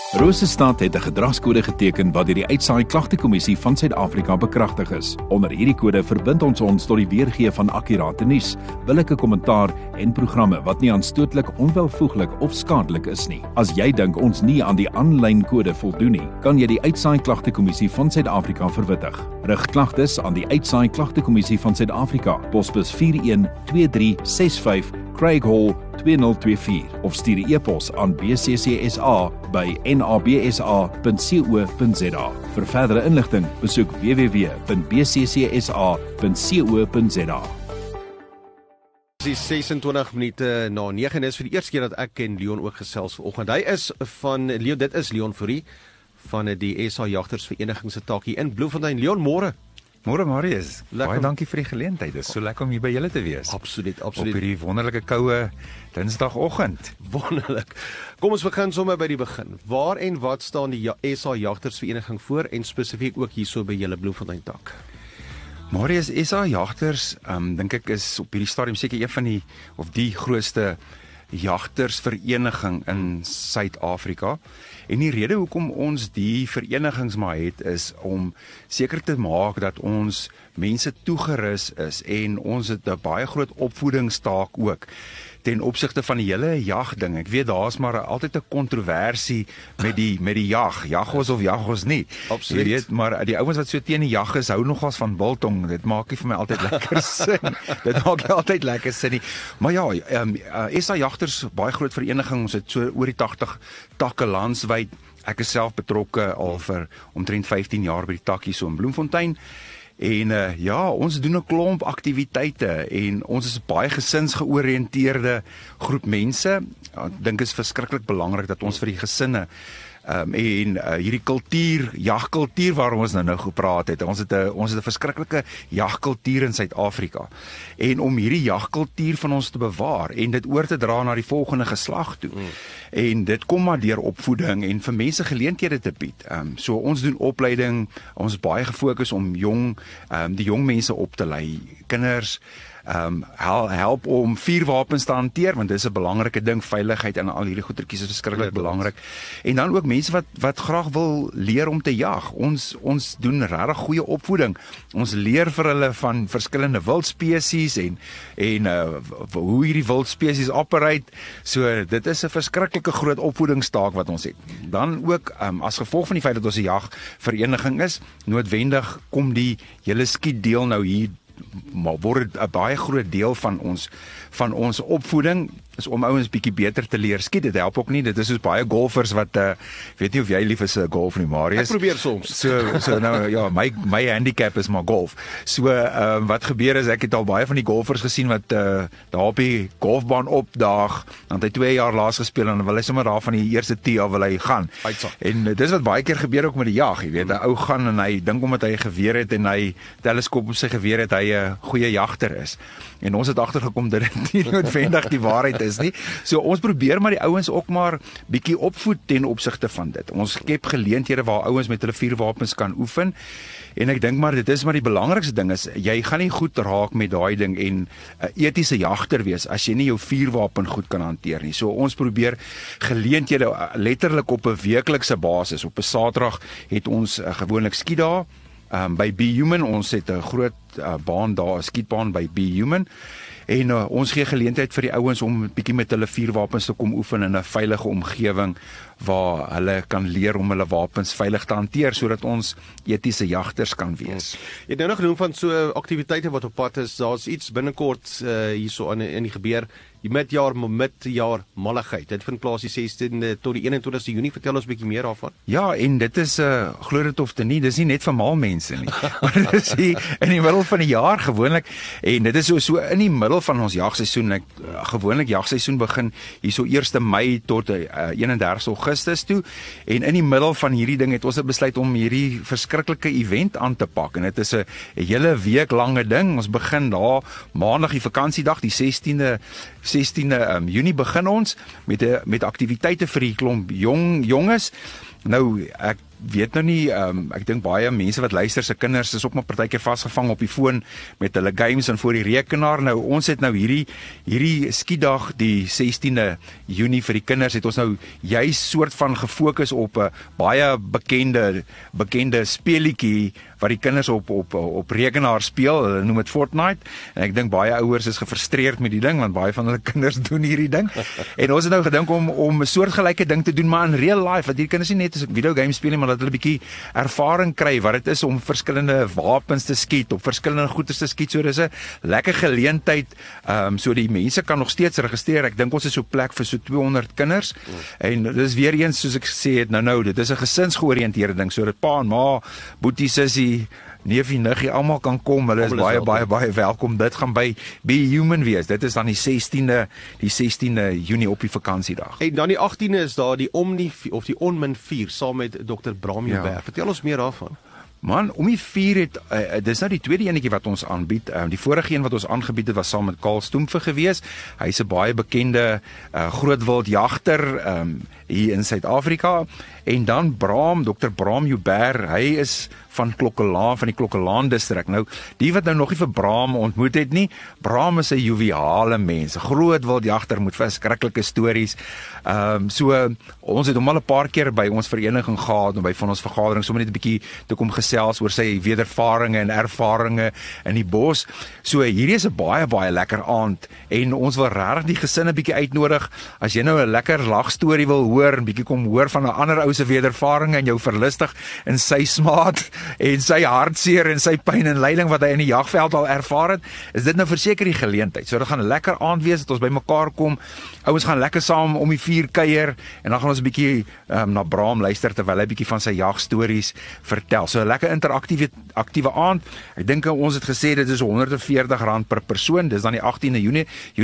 Rosestad het 'n gedragskode geteken wat deur die Uitsaai Klagtekommissie van Suid-Afrika bekragtig is. Onder hierdie kode verbind ons tot die weergee van akkurate nuus, billike kommentaar en programme wat nie aanstootlik, onwelvoeglik of skadelik is nie. As jy dink ons nie aan die aanlyn kode voldoen nie, kan jy die Uitsaai Klagtekommissie van Suid-Afrika verwittig. Rig klagtes aan die Uitsaai Klagtekommissie van Suid-Afrika, posbus 412365 Craig Hall 2024 of stuur 'n e-pos aan bccsa@nabsa.co.za. Vir verdere inligting, besoek www.bccsa.co.za. Dit is 26 minute na 9 en is vir die eerste keer dat ek en Leon ook gesels vanoggend. Dit is Leon Fourie van die SA Jagtersvereniging se taak hier in Bloemfontein. Leon, môre. Môre Marius, baie dankie vir die geleentheid. Dit is so lekker om hier by julle te wees. Absoluut. Op hierdie wonderlike koue Dinsdagoggend. Wonderlik. Kom ons begin sommer by die begin. Waar en wat staan die SA Jagtersvereniging voor en spesifiek ook hierso by julle Bloemfontein tak? Marius, SA Jagters, dink ek is op hierdie stadium seker een van die grootste jagtersvereniging in Suid-Afrika. En die rede hoekom ons die verenigings maar het is om seker te maak dat ons mense toegerus is en ons het 'n baie groot opvoedingstaak ook ten opsigte van die hele jagding. Ek weet daar's maar altyd 'n kontroversie met die jag ons of jag ons nie. Absoluut. Jy weet, maar die ouens wat so teen die jag is, hou nogals van biltong. Dit maak nie vir my altyd lekker sin. Nie. Maar ja, SA Jagters, baie groot vereniging, ons het so oor die 80 takke landwyd. Ek is self betrokke al vir omtrent 15 jaar by die tak hier so in Bloemfontein. En ons doen 'n klomp aktiwiteite en ons is 'n baie gesinsgeoriënteerde groep mense. Ek dink is verskriklik belangrik dat ons vir die gesinne hierdie jagkultuur waarom ons nou gepraat het. Ons het 'n verskriklike jagkultuur in Suid-Afrika. En om hierdie jagkultuur van ons te bewaar en dit oor te dra na die volgende geslag toe. En dit kom maar deur opvoeding en vir mense geleenthede te bied. So ons doen opleiding, ons is baie gefokus om die jong mense op te lei, kinders help om vuurwapens te hanteer, want dit is 'n belangrike ding, veiligheid en al hierdie goedertjies is verskriklik belangrik. En dan ook mense wat graag wil leer om te jag. Ons doen regtig goeie opvoeding. Ons leer vir hulle van verskillende wildspesies en hoe hierdie wildspesies operate. So dit is 'n verskriklike groot opvoedingstaak wat ons het. Dan ook as gevolg van die feit dat ons 'n jagvereniging is, noodwendig kom die hele skietdeel nou hier, maar word 'n baie groot deel van ons opvoeding is om ouens bietjie beter te leer skiet. Dit help ook nie. Dit is soos baie golfers wat weet nie of jy lief is golf nie, Marius. Ek probeer soms. So nou ja, my handicap is maar golf. So wat gebeur is ek het al baie van die golfers gesien wat daar op die golfbaan opdaag, want hy 2 jaar laas gespeel en dan wil hy sommer daar van die eerste tee af wil hy gaan. En dis wat baie keer gebeur ook met die jag, jy weet, 'n ou gaan en hy dink omdat hy 'n geweer het en hy teleskoop op sy geweer het, hy 'n goeie jagter is. En ons het agtergekom dat dit nie noodwendig die waarheid is nie. So ons probeer maar die ouens ook maar bietjie opvoed ten opsigte van dit. Ons skep geleenthede waar ouens met hulle vuurwapens kan oefen. En ek dink maar dit is maar die belangrikste ding is, jy gaan nie goed raak met daai ding en 'n etiese jagter wees as jy nie jou vuurwapen goed kan hanteer nie. So ons probeer geleenthede letterlik op 'n weeklikse basis. Op 'n Saterdag het ons gewoonlik skietdae. By Be Human, ons het 'n groot baan daar, 'n skietbaan by Be Human. En ons gee geleentheid vir die ouens om 'n bietjie met hulle vuurwapens te kom oefen in 'n veilige omgewing waar hulle kan leer om hulle wapens veilig te hanteer sodat ons etiese jagters kan wees. Jy het nou nog genoem van so aktiwiteite wat op pad is. Daar's iets binnekort hierso in die gebeur. Die midjaar malligheid. Dit vind plaas die 16de tot die 21ste Junie. Vertel ons 'n bietjie meer daarvan. Ja, en dit is glo dit of nie, dis nie net vir mal mense nie. Maar dit is hier in die middel van die jaar gewoonlik en dit is so in die middel van ons jagseisoen. Gewoonlik jagseisoen begin hierso 1 Mei tot 31 Augustus toe. En in die middel van hierdie ding het ons besluit om hierdie verskriklike event aan te pak en dit is 'n hele week lange ding. Ons begin daar maandag die vakansiedag, die 16de Junie begin ons met aktiwiteite vir die klomp jonges. Nou, ek weet nou nie, ek dink baie mense wat luister, se kinders is ook maar partykeer vasgevang op die foon met hulle games en voor die rekenaar. Nou ons het nou hierdie skietdag die 16de Junie vir die kinders het ons nou juist soort van gefokus op 'n baie bekende speelietjie wat die kinders op rekenaar speel. Hulle noem dit Fortnite. En ek dink baie ouers is gefrustreerd met die ding want baie van hulle kinders doen hierdie ding. En ons het nou gedink om 'n soortgelyke ding te doen, maar in real life, dat hierdie kinders nie net 'n video game speel nie, maar dat hulle 'n bietjie ervaring kry wat dit is om verskillende wapens te skiet, op verskillende goeders te skiet. So dis 'n lekker geleentheid. So die mense kan nog steeds registreer. Ek dink ons is so plek vir so 200 kinders. En dis weer eens soos ek gesê het nou, dit is 'n gesinsgeoriënteerde ding. So dit pa en ma, boetie, sussie, neefie, niggie, almal kan kom. Hulle is baie welkom. Dit gaan by Be Human wees. Dit is dan die 16de Junie op die vakansiedag. En dan die 18de is daar die Omni of die Onmin 4 saam met Dr. Bram Joubert. Vertel ons meer daarvan. Man, Omni 4 het dis nou die tweede enetjie wat ons aanbied. Die vorige een wat ons aangebied het was saam met Karl Stoemfe gewees. Hy's 'n baie bekende grootwildjagter hier in Suid-Afrika. En dan Dr. Bram Joubert, hy is van Klokkelaan, van die Klokkelaan distrik. Nou, die wat nou nog nie vir Bram ontmoet het nie, Bram is 'n joviale mens, 'n groot wildjagter met verskriklike stories. So ons het hom al 'n paar keer by ons vereniging gehad en by van ons vergaderings sommer net 'n bietjie toe kom gesels oor sy wedervarings en ervarings in die bos. So hierdie is 'n baie lekker aand en ons wil regtig die gesinne bietjie uitnodig. As jy nou 'n lekker lagstorie wil hoor, 'n bietjie kom hoor van 'n ander ou se wedervarings en jou verlustig in sy smaad en sy hartseer en sy pyn en lyding wat hy in die jagveld al ervaar het, is dit nou verseker die geleentheid. So dit gaan 'n lekker aand wees dat ons bymekaar kom. Ouens gaan lekker saam om die vuur kuier en dan gaan ons 'n bietjie na Bram luister terwyl hy 'n bietjie van sy jagstories vertel. So 'n lekker interaktiewe aand. Ek dink ons het gesê dit is R140 per persoon. Dis dan die 18de Junie.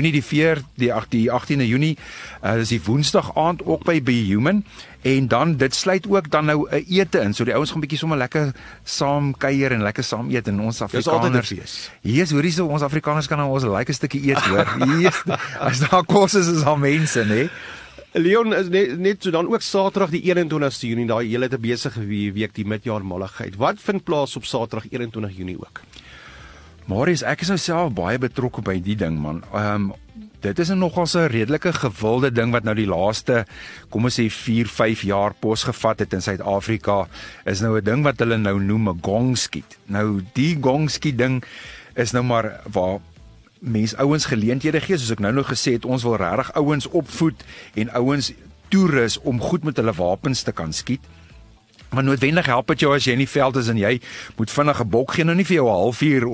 Die 18de Junie, dis die Woensdag aand ook by Be Human. En dan dit sluit ook dan nou 'n ete in. So die ouens gaan bietjie sommer lekker saam kuier en lekker saam eet en ons Afrikaners. Hier hoorie so ons Afrikaners kan nou ons 'n lekker stukkie eet hoor. Hier as daar kos is daar mense, nê. Leon, net so dan ook Saterdag die 21ste Junie, daai hele te besige week die midjaarmalligheid. Wat vind plaas op Saterdag 21 Junie ook? Marius, ek is nou self baie betrokke by die ding man. Dit is nogals 'n redelike gewilde ding wat nou die laaste, kom ons sê 4-5 jaar posgevat het in Suid-Afrika, is nou 'n ding wat hulle nou noem 'n gongskiet. Nou die gongskiet ding is nou maar waar ouens geleenthede gee, soos ek nou gesê het, ons wil regtig ouens opvoed en ouens toerus om goed met hulle wapens te kan skiet. Maar noodwendig help dit jou as jy in die veld is en jy moet vinnig 'n bok gee, nou nie vir jou 'n halfuur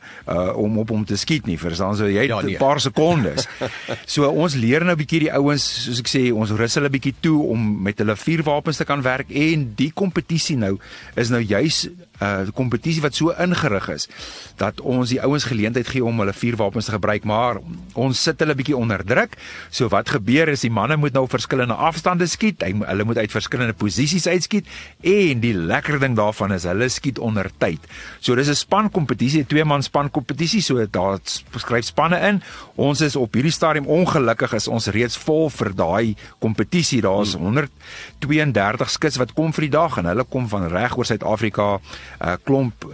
om op hom te skiet nie, verstaan so jy 'n paar sekondes. So ons leer nou 'n bietjie die ouens, soos ek sê, ons rus hulle 'n bietjie toe om met hulle vuurwapens te kan werk en die kompetisie nou is nou juis 'n kompetisie wat so ingerig is dat ons die ouens geleentheid gee om hulle vuurwapens te gebruik, maar ons sit hulle bietjie onder druk. So wat gebeur is die manne moet nou op verskillende afstande skiet, hulle moet uit verskillende posisies uitskiet en die lekker ding daarvan is hulle skiet onder tyd. So dis 'n spankompetisie, 'n 2-man spankompetisie, so daar skryf spanne in. Ons is op hierdie stadium ongelukkig is ons reeds vol vir daai kompetisie. Daar's 132 skits wat kom vir die dag en hulle kom van reg oor Suid-Afrika, klomp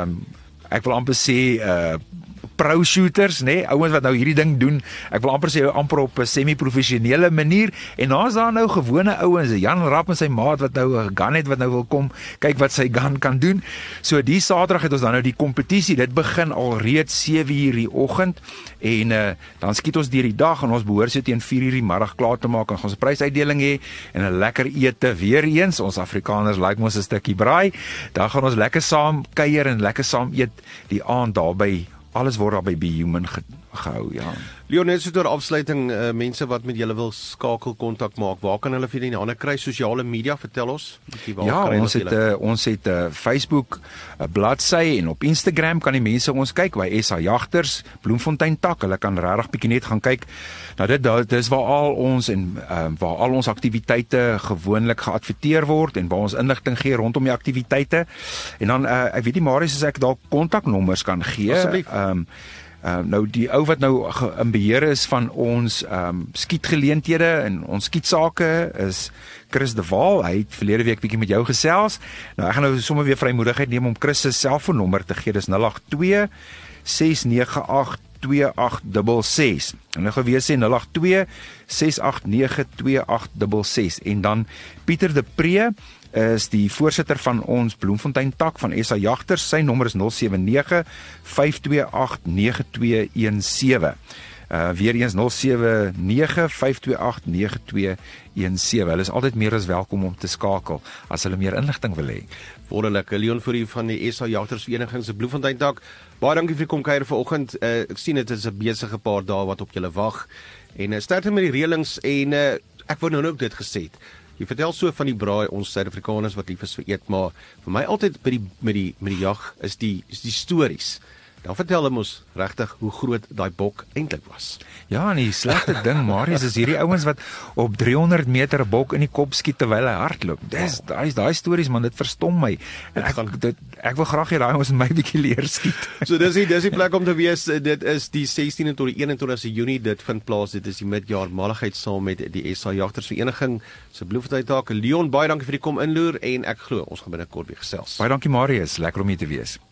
ek wil amper sê pro shooters, nê, ouens wat nou hierdie ding doen. Ek wil amper sê amper op 'n semi-professionele manier en daar's daar nou gewone ouens, Jan Rapp en sy maat wat nou 'n gun het wat nou wil kom kyk wat sy gun kan doen. So die Saterdag het ons dan nou die kompetisie. Dit begin al reeds 7:00 die oggend en dan skiet ons deur die dag en ons behoort so teen 4:00 die middag klaar te maak en ons 'n prysuitdeling hê en 'n lekker ete weer eens. Ons Afrikaners like mos 'n stukkie braai. Dan gaan ons lekker saam kuier en lekker saam eet die aand daarby. Alles word daar by Be Human gehou, ja. Leon, net so ter afsluiting, mense wat met julle wil skakel, kontak maak, waar kan hulle vir die hande kry? Sosiale media, vertel ons. Ja, ons het 'n Facebook bladsy en op Instagram kan die mense ons kyk by SA Jagters, Bloemfontein tak. Hulle kan regtig bietjie net gaan kyk. Nou dit is waar al ons aktiwiteite gewoonlik geadverteer word en waar ons inligting gee rondom die aktiwiteite. En dan ek weet nie Marius as ek dalk kontaknommers kan gee. Nou die ou wat nou in beheer is van ons skietgeleenthede en ons skietsake is Chris de Waal. Hy het verlede week bietjie met jou gesels. Nou ek gaan nou sommer weer vrymoedigheid neem om Chris se selfoonnommer te gee. Dis 082 698 2866. En nou gewees sê 082 689 2866. En dan Pieter de Pre is die voorsitter van ons Bloemfontein tak van SA Jagters. Sy nommer is 079 528 9217. Weer eens 079 528 9217. Hulle is altyd meer as welkom om te skakel as hulle meer inligting wil hê. Wonderlik, Leon Fourie van die SA Jagters Vereniging se Bloemfontein tak. Baie dankie vir die kom kuier vanoggend. Ek sien dit is 'n besige paar dae wat op julle wag. En sterkte met die reëlings en ek wou nou ook dit gesê het. Jy vertel so van die braai, ons Suid-Afrikaners wat lief is vir eet, maar vir my altyd met die jag is die stories. Dan vertel hulle ons regtig hoe groot daai bok eintlik was. Ja, en die slegte ding, Marius, is hierdie ouens wat op 300 meter 'n bok in die kop skiet terwyl hy hardloop. Daai stories man, dit verstom my. En ek wil graag hê daai ouens my bietjie leer skiet. So dis die plek om te wees. Dit is die 16 tot die 21ste Junie. Dit vind plaas. Dit is die midjaarmaligheid saam met die SA Jagters Vereniging se Bloemfontein tak. Leon, baie dankie vir die kom inloer en ek glo ons gaan binnekort weer gesels. Baie dankie Marius, lekker om hier te wees.